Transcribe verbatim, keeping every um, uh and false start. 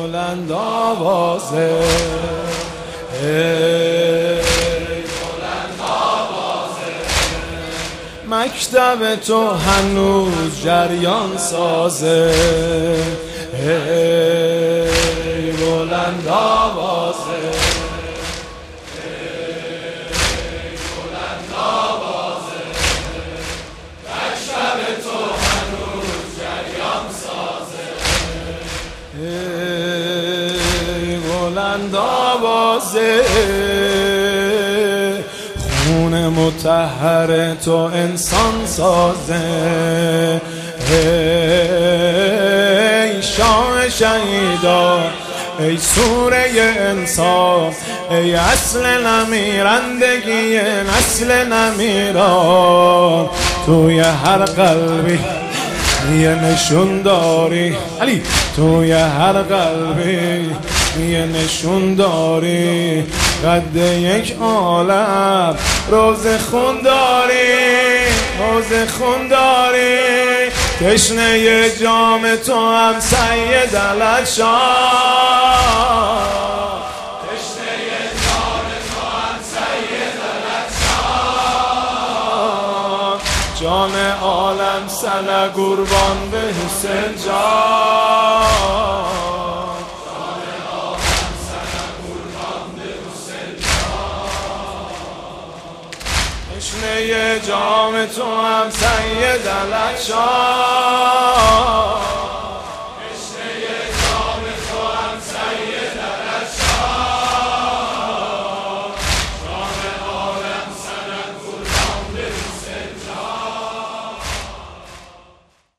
بلند آوازه، ای بلند آوازه، مکتب تو هنوز جریان سازه، ای بلند آوازه، ای بلند آوازه، مکتب تو هنوز جریان سازه، ای بلند آوازه، خون مطهر تو انسان سازه، ای شاه شهیدا، ای سوره انصاف، ای اصل نمیرندگی نسل نمیران، توی هر قلبی یه نشون داری علی، توی هر قلبی یه نشون داری، قد یک عالم روز خون داری، روز خون داری، تشنه یه جام تو هم سید علت شاه، تشنه یه جام تو هم سید علت شاه، جان عالم سله قربان به حسین جان، تشنه یه جام تو هم سید علت شاه.